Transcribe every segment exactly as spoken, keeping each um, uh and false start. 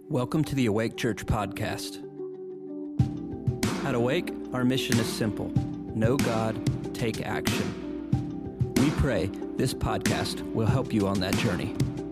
Welcome to the Awake Church podcast. At Awake, our mission is simple: know God, take action. We pray this podcast will help you on that journey.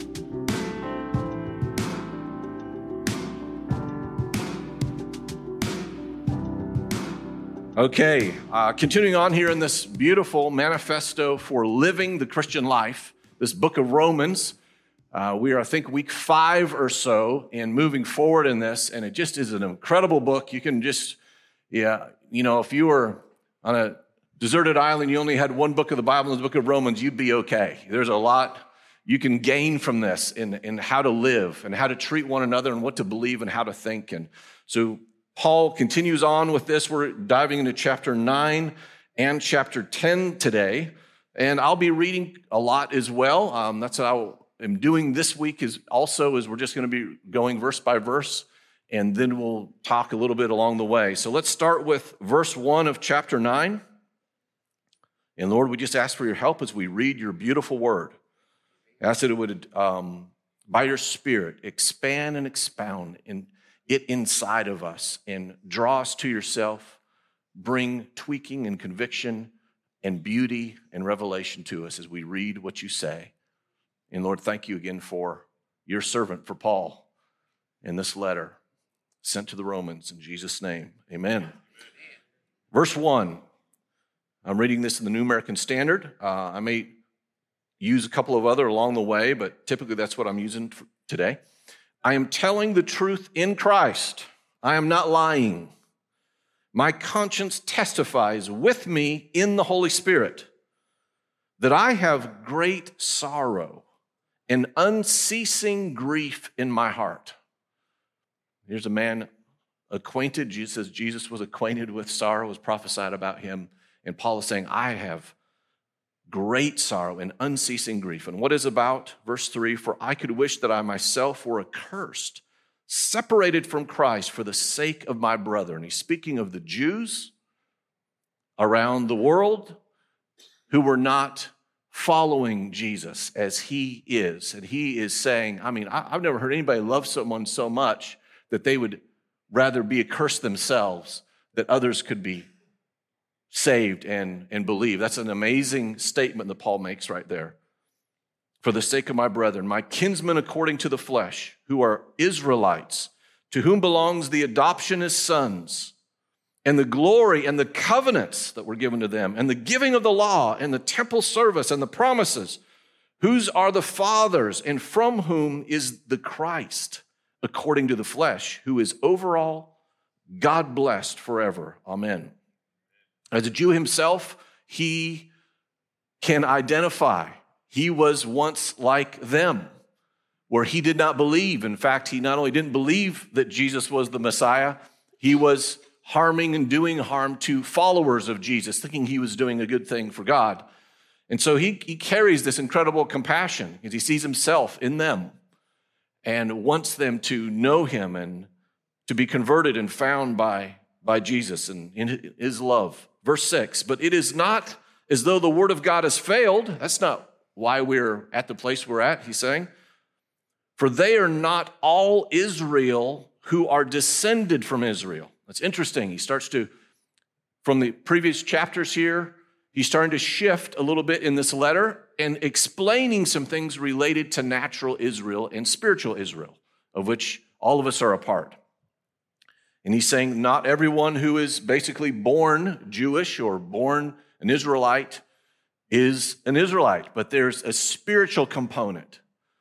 Okay, uh, continuing on here in this beautiful manifesto for living the Christian life, this book of Romans. Uh, we are, I think, week five or so in moving forward in this, and it just is an incredible book. You can just, yeah, you know, if you were on a deserted island, you only had one book of the Bible, the book of Romans, you'd be okay. There's a lot you can gain from this in, in how to live and how to treat one another and what to believe and how to think. And so Paul continues on with this. We're diving into chapter nine and chapter ten today, and I'll be reading a lot as well. Um, that's how I'm doing this week is also is we're just going to be going verse by verse, and then we'll talk a little bit along the way. So let's start with verse one of chapter nine. And Lord, we just ask for your help as we read your beautiful word. I ask that it would, um, by your Spirit, expand and expound in it inside of us and draw us to yourself, bring tweaking and conviction and beauty and revelation to us as we read what you say. And Lord, thank you again for your servant, for Paul, in this letter sent to the Romans. In Jesus' name, amen. Verse one, I'm reading this in the New American Standard. Uh, I may use a couple of other along the way, but typically that's what I'm using for today. I am telling the truth in Christ. I am not lying. My conscience testifies with me in the Holy Spirit that I have great sorrow and unceasing grief in my heart. Here's a man acquainted. Jesus says Jesus was acquainted with sorrow, was prophesied about him. And Paul is saying, I have great sorrow and unceasing grief. And what is about? Verse three, for I could wish that I myself were accursed, separated from Christ for the sake of my brother. And he's speaking of the Jews around the world who were not following Jesus as he is. And he is saying, I mean, I've never heard anybody love someone so much that they would rather be accursed themselves that others could be saved and, and believe. That's an amazing statement that Paul makes right there. For the sake of my brethren, my kinsmen according to the flesh, who are Israelites, to whom belongs the adoption as sons, and the glory and the covenants that were given to them, and the giving of the law, and the temple service, and the promises, whose are the fathers, and from whom is the Christ, according to the flesh, who is over all, God blessed forever. Amen. As a Jew himself, he can identify. He was once like them, where he did not believe. In fact, he not only didn't believe that Jesus was the Messiah, he was harming and doing harm to followers of Jesus, thinking he was doing a good thing for God. And so he, he carries this incredible compassion because he sees himself in them and wants them to know him and to be converted and found by, by Jesus and in his love. Verse six, but it is not as though the word of God has failed. That's not why we're at the place we're at, he's saying. For they are not all Israel who are descended from Israel. That's interesting. He starts to, from the previous chapters here, he's starting to shift a little bit in this letter and explaining some things related to natural Israel and spiritual Israel, of which all of us are a part. And he's saying not everyone who is basically born Jewish or born an Israelite is an Israelite, but there's a spiritual component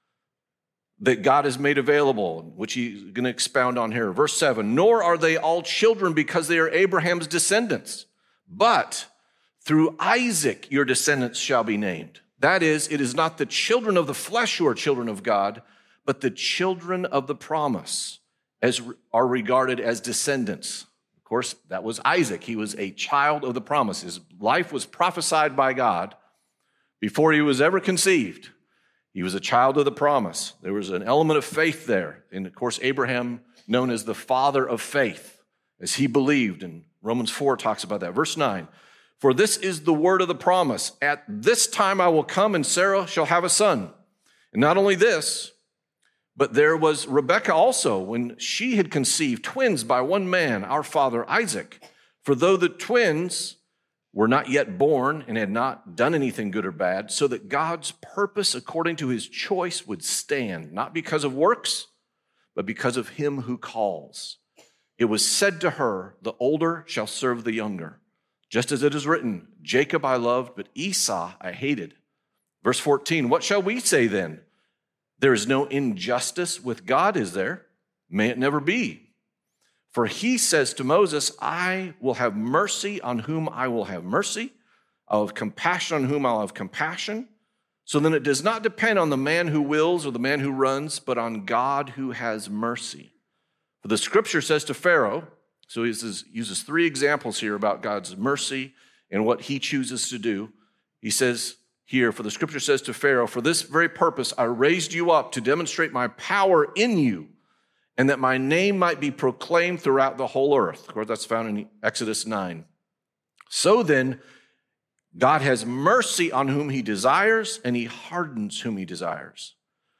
that God has made available, which he's going to expound on here. Verse seven, nor are they all children because they are Abraham's descendants, but through Isaac your descendants shall be named. That is, it is not the children of the flesh who are children of God, but the children of the promise as are regarded as descendants. Of course, that was Isaac. He was a child of the promise. His life was prophesied by God before he was ever conceived. He was a child of the promise. There was an element of faith there. And of course, Abraham, known as the father of faith, as he believed. And Romans four talks about that. Verse nine, for this is the word of the promise. At this time I will come and Sarah shall have a son. And not only this, But there was Rebekah also, when she had conceived twins by one man, our father Isaac. For though the twins were not yet born and had not done anything good or bad, so that God's purpose according to his choice would stand, not because of works, but because of him who calls. It was said to her, the older shall serve the younger. Just as it is written, Jacob I loved, but Esau I hated. Verse fourteen, what shall we say then? There is no injustice with God, is there? May it never be. For he says to Moses, I will have mercy on whom I will have mercy. I'll have compassion on whom I'll have compassion. So then it does not depend on the man who wills or the man who runs, but on God who has mercy. For the scripture says to Pharaoh, so he uses, uses three examples here about God's mercy and what he chooses to do. He says here, for the scripture says to Pharaoh, for this very purpose I raised you up to demonstrate my power in you, and that my name might be proclaimed throughout the whole earth. Of course, that's found in Exodus nine. So then, God has mercy on whom he desires, and he hardens whom he desires.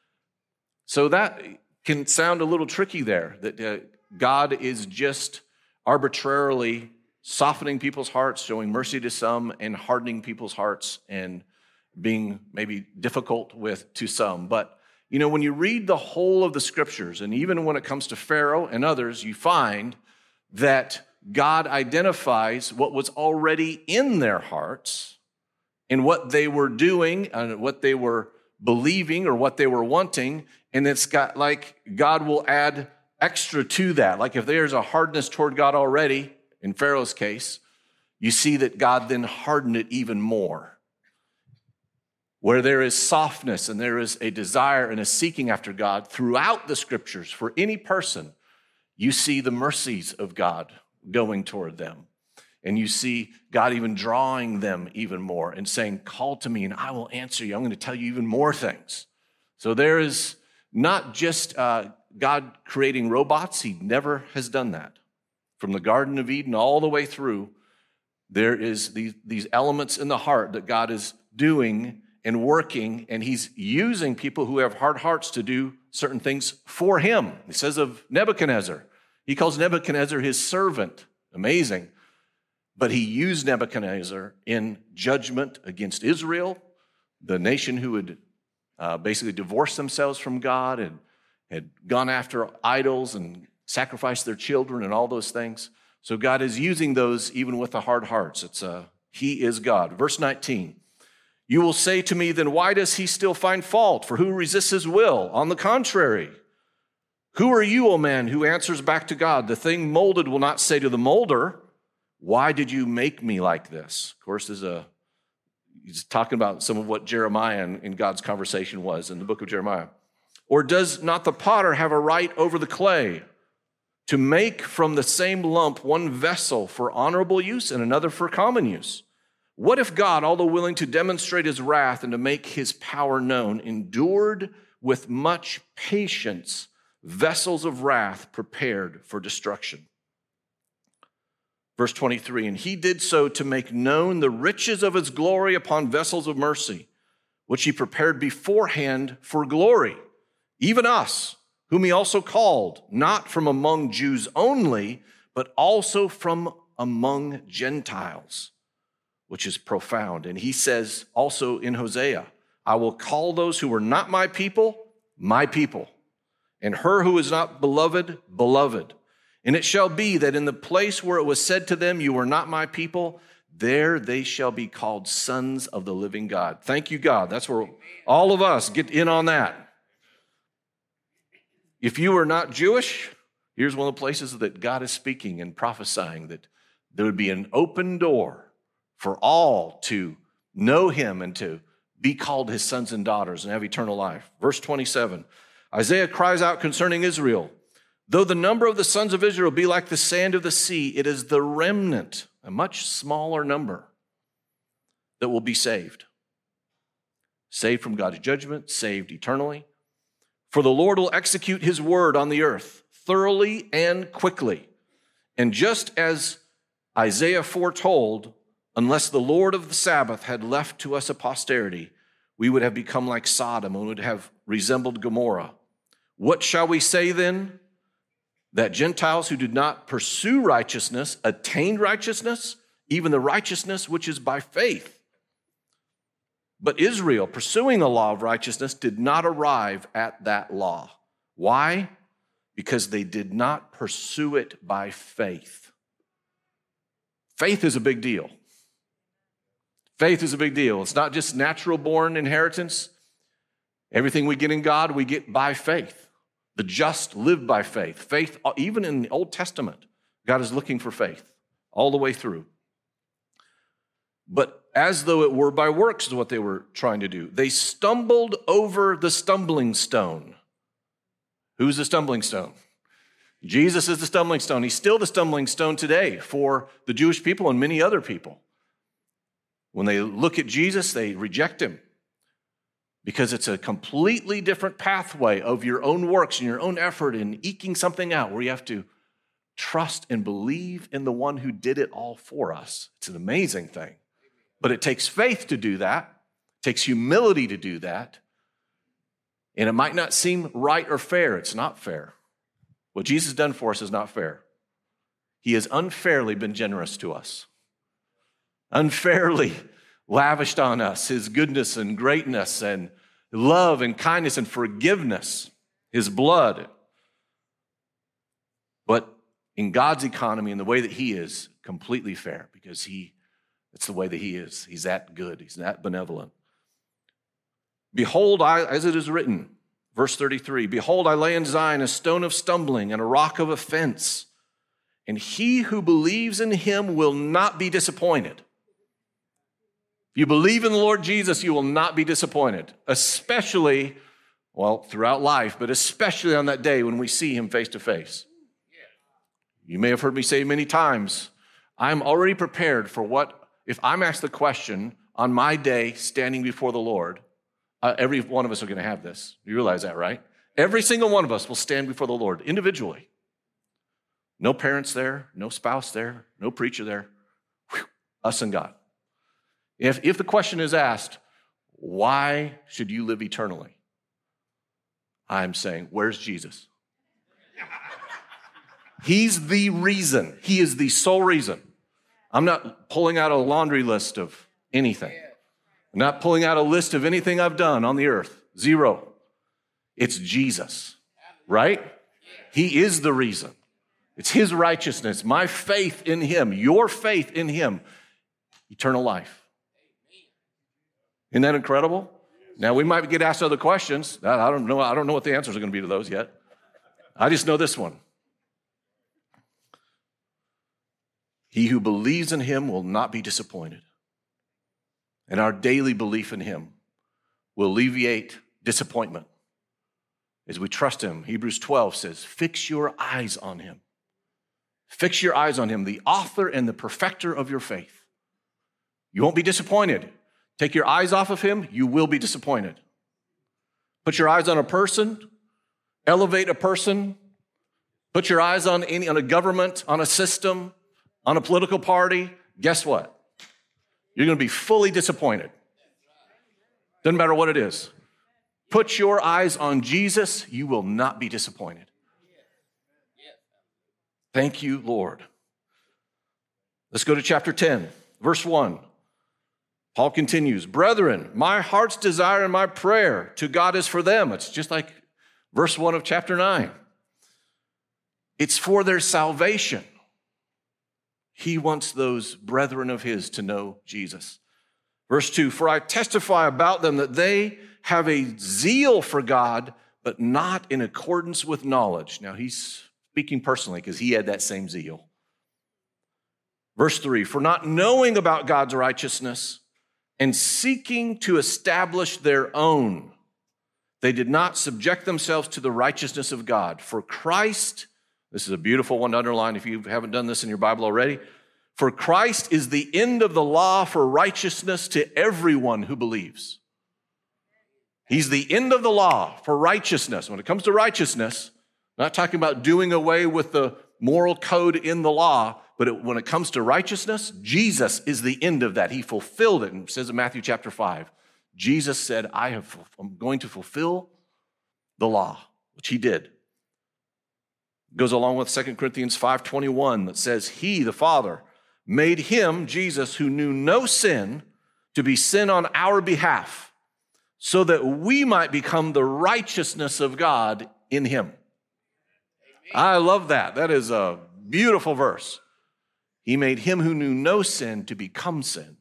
So that can sound a little tricky there, that uh, God is just arbitrarily softening people's hearts, showing mercy to some, and hardening people's hearts, and being maybe difficult with to some. But you know, when you read the whole of the scriptures, and even when it comes to Pharaoh and others, you find that God identifies what was already in their hearts and what they were doing and what they were believing or what they were wanting. And it's got like God will add extra to that. Like if there's a hardness toward God already, in Pharaoh's case, you see that God then hardened it even more. Where there is softness and there is a desire and a seeking after God throughout the scriptures for any person, you see the mercies of God going toward them. And you see God even drawing them even more and saying, call to me and I will answer you. I'm going to tell you even more things. So there is not just uh, God creating robots. He never has done that. From the Garden of Eden all the way through, there is these, these elements in the heart that God is doing and working, and he's using people who have hard hearts to do certain things for him. He says of Nebuchadnezzar, he calls Nebuchadnezzar his servant. Amazing. But he used Nebuchadnezzar in judgment against Israel, the nation who had uh, basically divorced themselves from God and had gone after idols and sacrificed their children and all those things. So God is using those even with the hard hearts. It's uh, he is God. Verse nineteen. You will say to me, then why does he still find fault? For who resists his will? On the contrary, who are you, O man, who answers back to God? The thing molded will not say to the molder, why did you make me like this? Of course, there's a, he's talking about some of what Jeremiah in, in God's conversation was in the book of Jeremiah. Or does not the potter have a right over the clay to make from the same lump one vessel for honorable use and another for common use? What if God, although willing to demonstrate his wrath and to make his power known, endured with much patience vessels of wrath prepared for destruction? Verse twenty-three, and he did so to make known the riches of his glory upon vessels of mercy, which he prepared beforehand for glory, even us, whom he also called, not from among Jews only, but also from among Gentiles, which is profound. And he says also in Hosea, I will call those who were not my people, my people, and her who is not beloved, beloved. And it shall be that in the place where it was said to them, you are not my people, there they shall be called sons of the living God. Thank you, God. That's where all of us get in on that. If you are not Jewish, here's one of the places that God is speaking and prophesying that there would be an open door for all to know him and to be called his sons and daughters and have eternal life. Verse twenty-seven, Isaiah cries out concerning Israel, though the number of the sons of Israel be like the sand of the sea, it is the remnant, a much smaller number, that will be saved. Saved from God's judgment, saved eternally. For the Lord will execute his word on the earth thoroughly and quickly. And just as Isaiah foretold, unless the Lord of the Sabbath had left to us a posterity, we would have become like Sodom and would have resembled Gomorrah. What shall we say then? That Gentiles who did not pursue righteousness attained righteousness, even the righteousness which is by faith. But Israel, pursuing the law of righteousness, did not arrive at that law. Why? Because they did not pursue it by faith. Faith is a big deal. Faith is a big deal. It's not just natural born inheritance. Everything we get in God, we get by faith. The just live by faith. Faith, even in the Old Testament, God is looking for faith all the way through. But as though it were by works is what they were trying to do. They stumbled over the stumbling stone. Who's the stumbling stone? Jesus is the stumbling stone. He's still the stumbling stone today for the Jewish people and many other people. When they look at Jesus, they reject him because it's a completely different pathway of your own works and your own effort in eking something out where you have to trust and believe in the one who did it all for us. It's an amazing thing. But it takes faith to do that. It takes humility to do that. And it might not seem right or fair. It's not fair. What Jesus has done for us is not fair. He has unfairly been generous to us. Unfairly lavished on us his goodness and greatness and love and kindness and forgiveness, his blood. But in God's economy and the way that he is, completely fair because he, it's the way that he is. He's that good. He's that benevolent. Behold, I, as it is written, verse thirty-three, behold, I lay in Zion a stone of stumbling and a rock of offense, and he who believes in him will not be disappointed. If you believe in the Lord Jesus, you will not be disappointed, especially, well, throughout life, but especially on that day when we see him face to face. You may have heard me say many times, I'm already prepared for what, if I'm asked the question on my day standing before the Lord, uh, every one of us are going to have this. You realize that, right? Every single one of us will stand before the Lord individually. No parents there, no spouse there, no preacher there. Whew, us and God. If, if the question is asked, why should you live eternally? I'm saying, where's Jesus? He's the reason. He is the sole reason. I'm not pulling out a laundry list of anything. I'm not pulling out a list of anything I've done on the earth. Zero. It's Jesus, right? He is the reason. It's his righteousness, my faith in him, your faith in him, eternal life. Isn't that incredible? Now, we might get asked other questions. I don't know, I don't know what the answers are going to be to those yet. I just know this one. He who believes in him will not be disappointed. And our daily belief in him will alleviate disappointment as we trust him. Hebrews twelve says, fix your eyes on him. Fix your eyes on him, the author and the perfecter of your faith. You won't be disappointed. Take your eyes off of him, you will be disappointed. Put your eyes on a person, elevate a person, put your eyes on any on a government, on a system, on a political party, guess what? You're going to be fully disappointed. Doesn't matter what it is. Put your eyes on Jesus, you will not be disappointed. Thank you, Lord. Let's go to chapter ten, verse one. Paul continues, brethren, my heart's desire and my prayer to God is for them. It's just like verse one of chapter nine. It's for their salvation. He wants those brethren of his to know Jesus. Verse two, for I testify about them that they have a zeal for God, but not in accordance with knowledge. Now he's speaking personally because he had that same zeal. Verse three, for not knowing about God's righteousness and seeking to establish their own, they did not subject themselves to the righteousness of God. For Christ, this is a beautiful one to underline if you haven't done this in your Bible already. For Christ is the end of the law for righteousness to everyone who believes. He's the end of the law for righteousness. When it comes to righteousness, I'm not talking about doing away with the moral code in the law, but it, when it comes to righteousness, Jesus is the end of that. He fulfilled it. And it says in Matthew chapter five, Jesus said, I have, I'm going to fulfill the law. which he did. It goes along with Second Corinthians five twenty-one that says, he, the Father, made him, Jesus, who knew no sin, to be sin on our behalf, so that we might become the righteousness of God in him. Amen. I love that. That is a beautiful verse. He made him who knew no sin to become sin,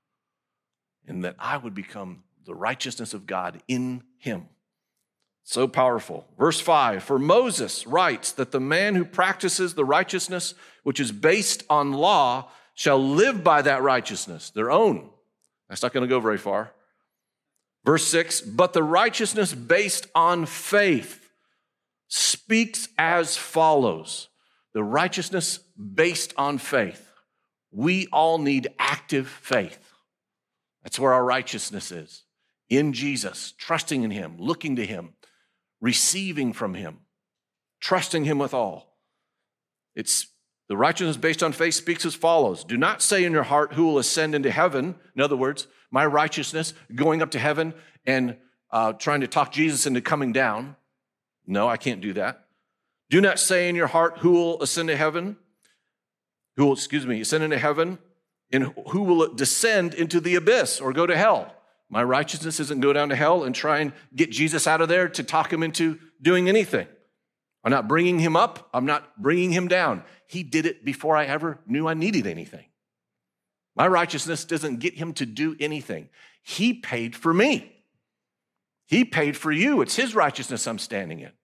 and that I would become the righteousness of God in him. So powerful. Verse five, for Moses writes that the man who practices the righteousness which is based on law shall live by that righteousness, their own. That's not going to go very far. Verse six, but the righteousness based on faith speaks as follows. The righteousness based on faith. We all need active faith. That's where our righteousness is. In Jesus, trusting in him, looking to him, receiving from him, trusting him with all. It's the righteousness based on faith speaks as follows. Do not say in your heart, who will ascend into heaven? In other words, my righteousness going up to heaven and uh, trying to talk Jesus into coming down. No, I can't do that. Do not say in your heart, who will ascend to heaven? Who will, excuse me, ascend into heaven? And who will descend into the abyss or go to hell? My righteousness isn't go down to hell and try and get Jesus out of there to talk him into doing anything. I'm not bringing him up. I'm not bringing him down. He did it before I ever knew I needed anything. My righteousness doesn't get him to do anything. He paid for me. He paid for you. It's his righteousness I'm standing in.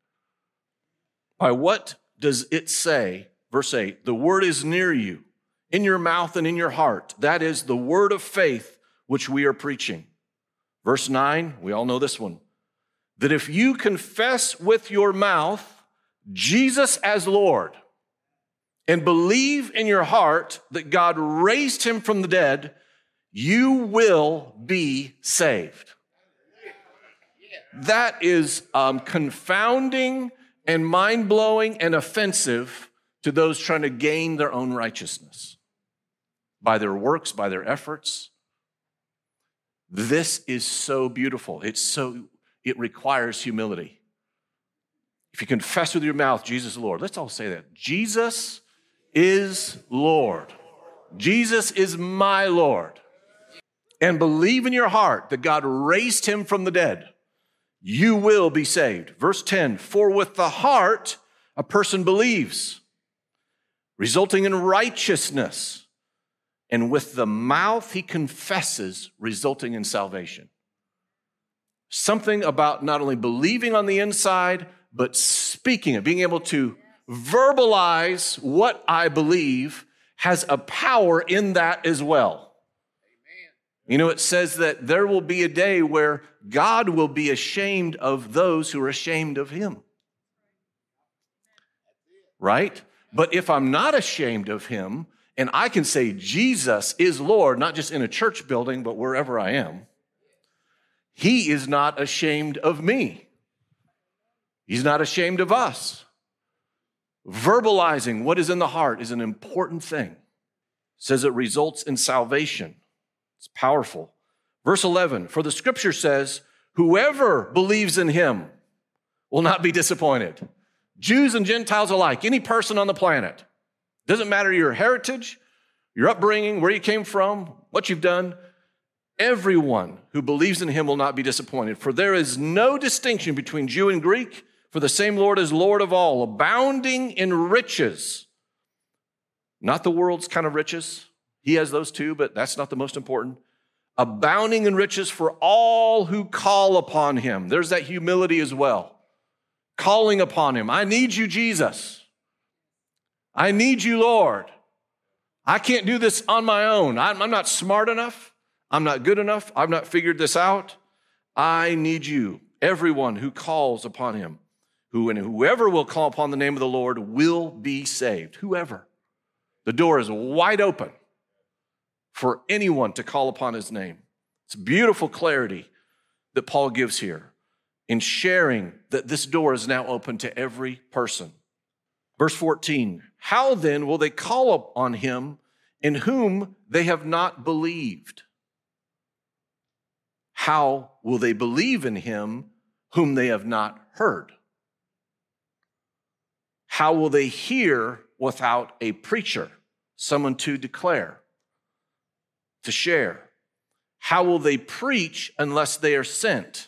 By what does it say? Verse eight, the word is near you, in your mouth and in your heart. That is the word of faith which we are preaching. Verse nine, we all know this one. That if you confess with your mouth Jesus as Lord and believe in your heart that God raised him from the dead, you will be saved. That is um, confounding and mind-blowing and offensive to those trying to gain their own righteousness by their works, by their efforts. This is so beautiful. It's so, it requires humility. If you confess with your mouth, Jesus is Lord. Let's all say that. Jesus is Lord. Jesus is my Lord. And believe in your heart that God raised him from the dead. You will be saved. Verse ten, for with the heart a person believes, resulting in righteousness, and with the mouth he confesses, resulting in salvation. Something about not only believing on the inside, but speaking it, being able to verbalize what I believe has a power in that as well. You know, it says that there will be a day where God will be ashamed of those who are ashamed of him. Right? But if I'm not ashamed of him, and I can say Jesus is Lord, not just in a church building, but wherever I am, he is not ashamed of me. He's not ashamed of us. Verbalizing what is in the heart is an important thing. It says it results in salvation. It's powerful. Verse eleven, for the scripture says, whoever believes in him will not be disappointed. Jews and Gentiles alike, any person on the planet. Doesn't matter your heritage, your upbringing, where you came from, what you've done. Everyone who believes in him will not be disappointed. For there is no distinction between Jew and Greek, for the same Lord is Lord of all, abounding in riches. Not the world's kind of riches. He has those too, but that's not the most important. Abounding in riches for all who call upon him. There's that humility as well. Calling upon him. I need you, Jesus. I need you, Lord. I can't do this on my own. I'm, I'm not smart enough. I'm not good enough. I've not figured this out. I need you. Everyone who calls upon him, who and whoever will call upon the name of the Lord will be saved. Whoever. The door is wide open for anyone to call upon his name. It's beautiful clarity that Paul gives here in sharing that this door is now open to every person. Verse fourteen, how then will they call upon him in whom they have not believed? How will they believe in him whom they have not heard? How will they hear without a preacher, someone to declare, to share? How will they preach unless they are sent?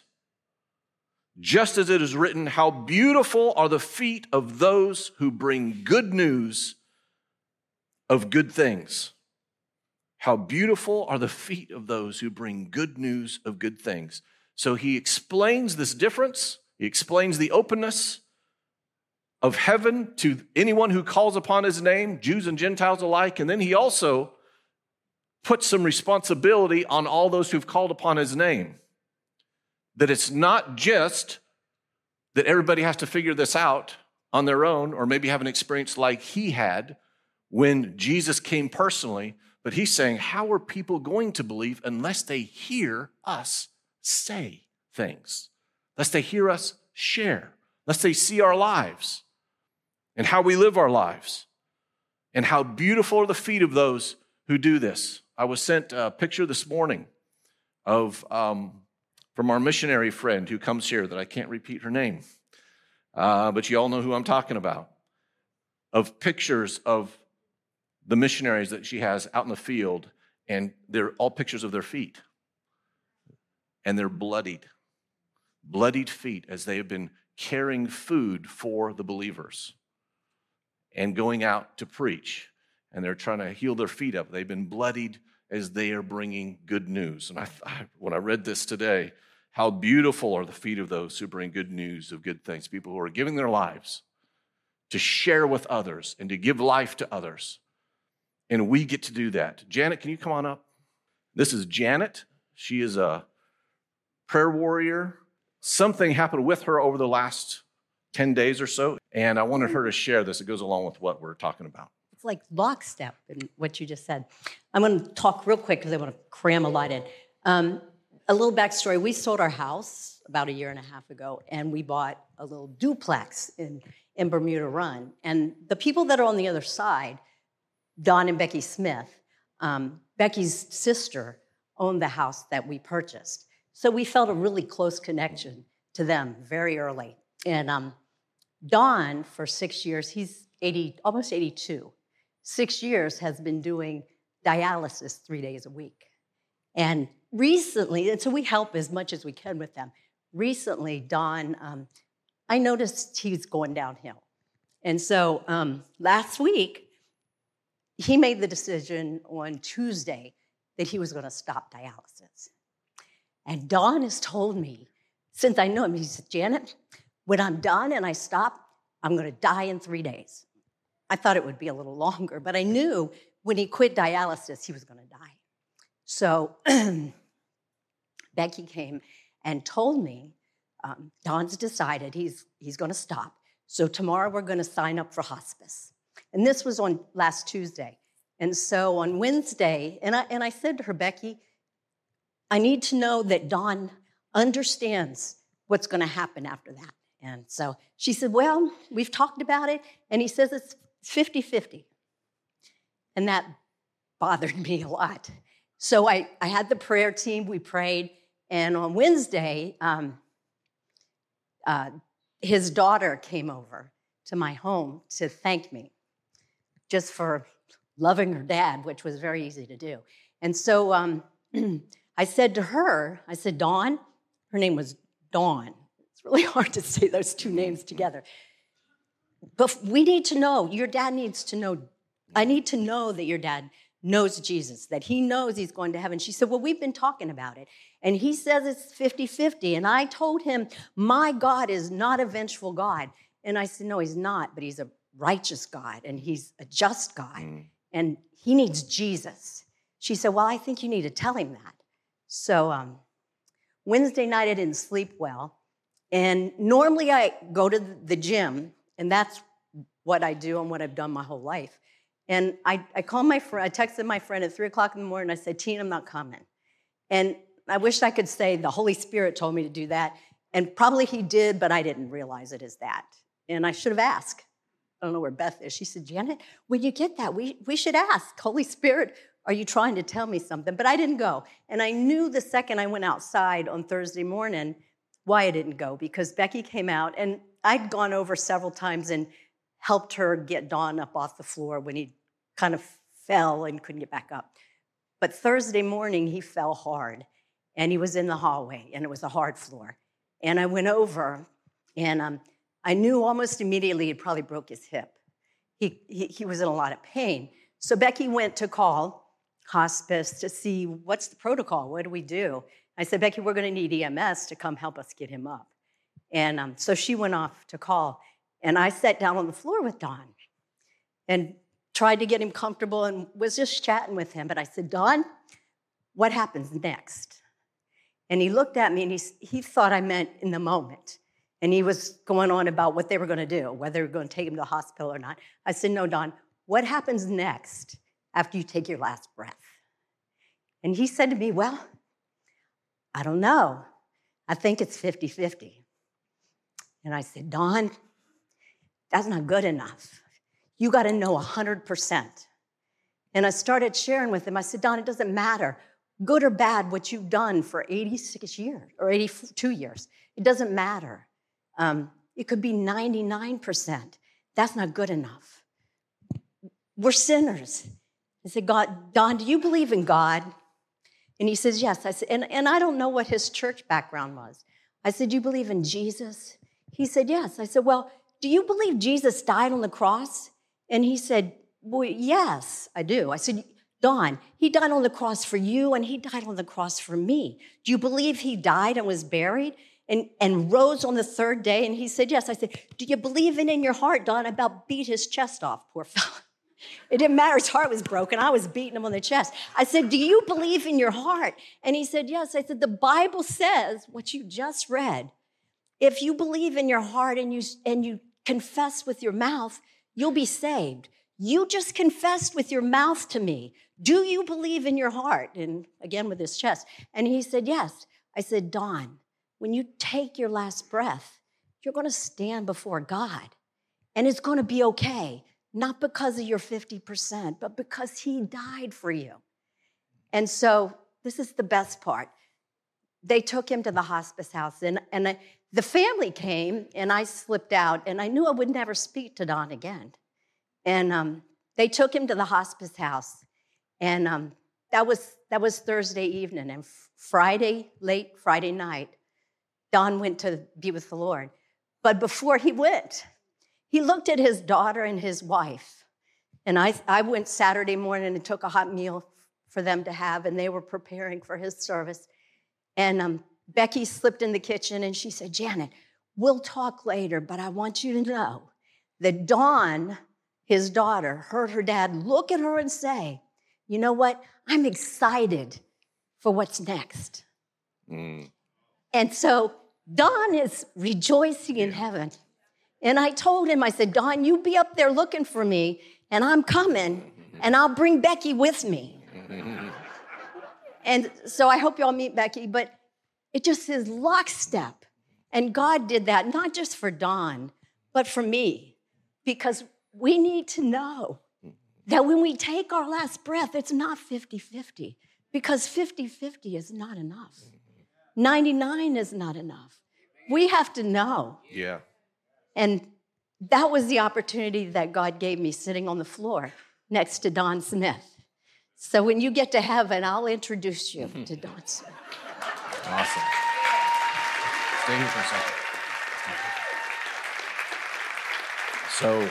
Just as it is written, how beautiful are the feet of those who bring good news of good things. How beautiful are the feet of those who bring good news of good things. So he explains this difference. He explains the openness of heaven to anyone who calls upon his name, Jews and Gentiles alike. And then he also puts some responsibility on all those who've called upon his name. That it's not just that everybody has to figure this out on their own or maybe have an experience like he had when Jesus came personally, but he's saying, how are people going to believe unless they hear us say things, unless they hear us share, unless they see our lives and how we live our lives, and how beautiful are the feet of those who do this. I was sent a picture this morning of um, from our missionary friend who comes here that I can't repeat her name, uh, but you all know who I'm talking about, of pictures of the missionaries that she has out in the field, and they're all pictures of their feet. And they're bloodied, bloodied feet as they have been carrying food for the believers and going out to preach. And they're trying to heal their feet up. They've been bloodied as they are bringing good news. And I, I, when I read this today, how beautiful are the feet of those who bring good news of good things, people who are giving their lives to share with others and to give life to others. And we get to do that. Janet, can you come on up? This is Janet. She is a prayer warrior. Something happened with her over the last ten days or so, and I wanted her to share this. It goes along with what we're talking about. It's like lockstep in what you just said. I'm going to talk real quick because I want to cram a lot in. Um, a little backstory. We sold our house about a year and a half ago, and we bought a little duplex in, in Bermuda Run. And the people that are on the other side, Don and Becky Smith, um, Becky's sister owned the house that we purchased. So we felt a really close connection to them very early. And um, Don, for six years, he's eighty, almost eighty-two, six years has been doing dialysis three days a week. And recently, and so we help as much as we can with them. Recently, Don, um, I noticed he's going downhill. And so um, last week, he made the decision on Tuesday that he was going to stop dialysis. And Don has told me, since I know him, he said, Janet, when I'm done and I stop, I'm going to die in three days. I thought it would be a little longer, but I knew when he quit dialysis, he was going to die. So Becky came and told me, um, Don's decided he's, he's going to stop. So tomorrow we're going to sign up for hospice. And this was on last Tuesday. And so on Wednesday, and I, and I said to her, Becky, I need to know that Don understands what's going to happen after that. And so she said, well, we've talked about it, and he says it's fifty-fifty. And that bothered me a lot. So I, I had the prayer team, we prayed, and on Wednesday, um, uh, his daughter came over to my home to thank me just for loving her dad, which was very easy to do. And so um, I said to her, I said, Dawn, her name was Dawn. It's really hard to say those two names together. But we need to know, your dad needs to know, I need to know that your dad knows Jesus, that he knows he's going to heaven. She said, well, we've been talking about it. And he says it's fifty-fifty. And I told him, my God is not a vengeful God. And I said, no, he's not, but he's a righteous God, and he's a just God, mm. and he needs Jesus. She said, well, I think you need to tell him that. So um, Wednesday night, I didn't sleep well. And normally I go to the gym, and that's what I do and what I've done my whole life. And I, I called my friend, I texted my friend at three o'clock in the morning, I said, Tina, I'm not coming. And I wish I could say the Holy Spirit told me to do that. And probably he did, but I didn't realize it as that. And I should have asked. I don't know where Beth is. She said, Janet, when you get that, we, we should ask, Holy Spirit, are you trying to tell me something? But I didn't go. And I knew the second I went outside on Thursday morning why I didn't go, because Becky came out, and I'd gone over several times and helped her get Don up off the floor when he kind of fell and couldn't get back up. But Thursday morning, he fell hard, and he was in the hallway, and it was a hard floor. And I went over, and um, I knew almost immediately he probably broke his hip. He, he, he was in a lot of pain. So Becky went to call hospice to see what's the protocol, what do we do? I said, Becky, we're going to need E M S to come help us get him up. And um, so she went off to call, and I sat down on the floor with Don and tried to get him comfortable and was just chatting with him. But I said, Don, what happens next? And he looked at me, and he, he thought I meant in the moment. And he was going on about what they were going to do, whether they were going to take him to the hospital or not. I said, no, Don, what happens next after you take your last breath? And he said to me, well, I don't know. I think it's fifty-fifty. And I said, Don, that's not good enough. You got to know one hundred percent. And I started sharing with him. I said, Don, it doesn't matter, good or bad, what you've done for eighty-six years or eighty-two years. It doesn't matter. Um, it could be ninety-nine percent. That's not good enough. We're sinners. I said, God, Don, do you believe in God? And he says, yes. I said, and, and I don't know what his church background was. I said, do you believe in Jesus? He said, yes. I said, well, do you believe Jesus died on the cross? And he said, well, yes, I do. I said, Don, he died on the cross for you, and he died on the cross for me. Do you believe he died and was buried and, and rose on the third day? And he said, yes. I said, do you believe it in your heart, Don? I about beat his chest off, poor fellow. It didn't matter, his heart was broken. I was beating him on the chest. I said, do you believe in your heart? And he said, yes. I said, the Bible says what you just read. If you believe in your heart and you, and you confess with your mouth, you'll be saved. You just confessed with your mouth to me. Do you believe in your heart? And again, with his chest. And he said, yes. I said, Don, when you take your last breath, you're going to stand before God, and it's going to be okay. Not because of your fifty percent, but because he died for you. And so this is the best part. They took him to the hospice house, and, and I, the family came, and I slipped out, and I knew I would never speak to Don again. And um, they took him to the hospice house, and um, that was that was Thursday evening. And Friday, late Friday night, Don went to be with the Lord. But before he went, he looked at his daughter and his wife. And I, I went Saturday morning and took a hot meal for them to have, and they were preparing for his service. And um, Becky slipped in the kitchen, and she said, Janet, we'll talk later, but I want you to know that Dawn, his daughter, heard her dad look at her and say, you know what? I'm excited for what's next. Mm. And so Dawn is rejoicing in heaven. And I told him, I said, Don, you be up there looking for me, and I'm coming, and I'll bring Becky with me. And so I hope y'all meet Becky, but it just is lockstep. And God did that, not just for Don, but for me, because we need to know that when we take our last breath, it's not fifty-fifty, because fifty-fifty is not enough. ninety-nine is not enough. We have to know. Yeah. And that was the opportunity that God gave me sitting on the floor next to Don Smith. So when you get to heaven, I'll introduce you to Don Smith. Awesome. Stay here for a second. So,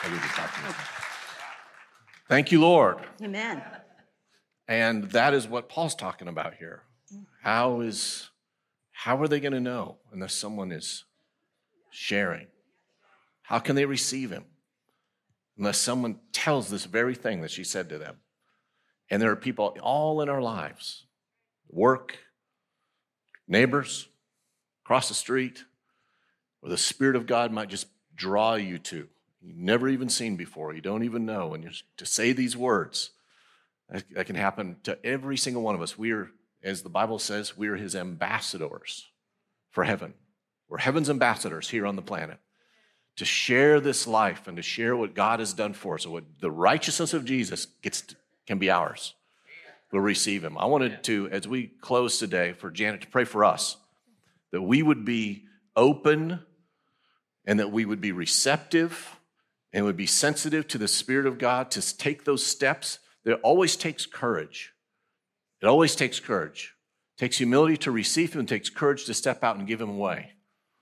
thank you, Lord. Amen. And that is what Paul's talking about here. How is, how are they going to know unless someone is sharing? How can they receive him unless someone tells this very thing that she said to them? And there are people all in our lives, work, neighbors, across the street, where the Spirit of God might just draw you to. You've never even seen before. You don't even know. And you're, to say these words, that, that can happen to every single one of us. We are, as the Bible says, we are his ambassadors for heaven. We're heaven's ambassadors here on the planet, to share this life and to share what God has done for us. So what the righteousness of Jesus gets to, can be ours. We'll receive him. I wanted to, as we close today, for Janet to pray for us, that we would be open and that we would be receptive and would be sensitive to the Spirit of God to take those steps, it always takes courage. It always takes courage. It takes humility to receive him, and takes courage to step out and give him away.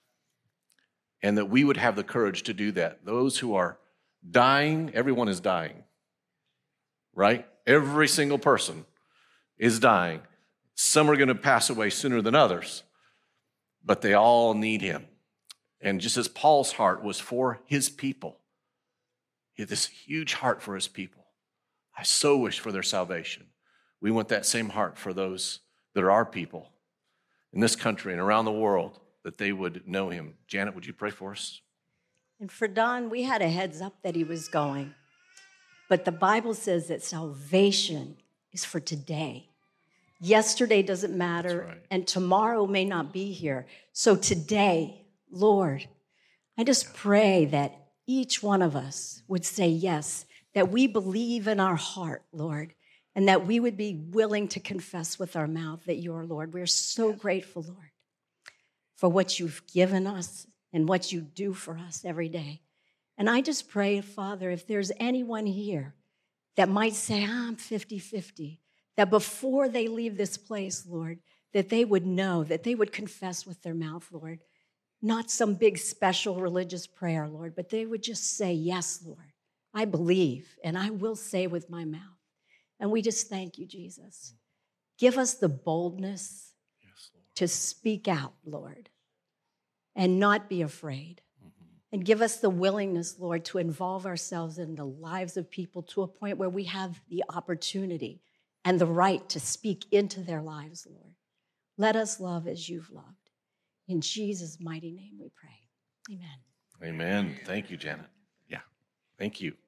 And that we would have the courage to do that. Those who are dying, everyone is dying, right? Every single person is dying. Some are going to pass away sooner than others, but they all need him. And just as Paul's heart was for his people, he had this huge heart for his people. I so wish for their salvation. We want that same heart for those that are our people in this country and around the world, that they would know him. Janet, would you pray for us? And for Don, we had a heads up that he was going. But the Bible says that salvation is for today. Yesterday doesn't matter, right. And tomorrow may not be here. So today, Lord, I just pray that each one of us would say yes, that we believe in our heart, Lord, and that we would be willing to confess with our mouth that you are Lord. We're so grateful, Lord, for what you've given us and what you do for us every day. And I just pray, Father, if there's anyone here that might say, I'm fifty-fifty, that before they leave this place, Lord, that they would know, that they would confess with their mouth, Lord, not some big special religious prayer, Lord, but they would just say, yes, Lord, I believe, and I will say with my mouth. And we just thank you, Jesus. Give us the boldness yes, to speak out, Lord, and not be afraid. Mm-hmm. And give us the willingness, Lord, to involve ourselves in the lives of people to a point where we have the opportunity and the right to speak into their lives, Lord. Let us love as you've loved. In Jesus' mighty name we pray. Amen. Amen. Thank you, Janet. Yeah, thank you.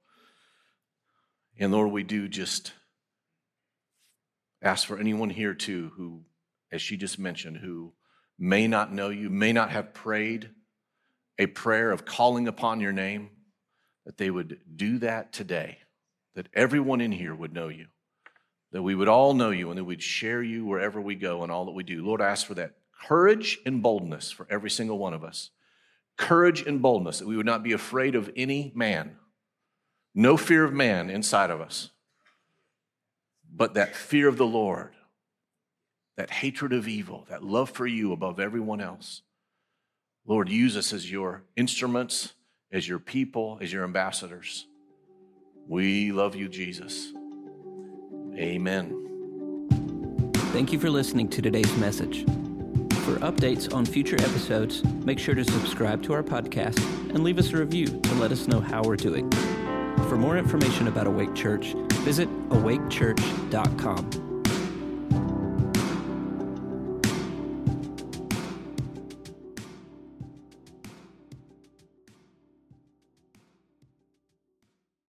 And Lord, we do just ask for anyone here too who, as she just mentioned, who may not know you, may not have prayed a prayer of calling upon your name, that they would do that today, that everyone in here would know you, that we would all know you and that we'd share you wherever we go and all that we do. Lord, I ask for that courage and boldness for every single one of us. Courage and boldness, that we would not be afraid of any man. No fear of man inside of us, but that fear of the Lord, that hatred of evil, that love for you above everyone else. Lord, use us as your instruments, as your people, as your ambassadors. We love you, Jesus. Amen. Thank you for listening to today's message. For updates on future episodes, make sure to subscribe to our podcast and leave us a review to let us know how we're doing. For more information about Awake Church, visit awake church dot com.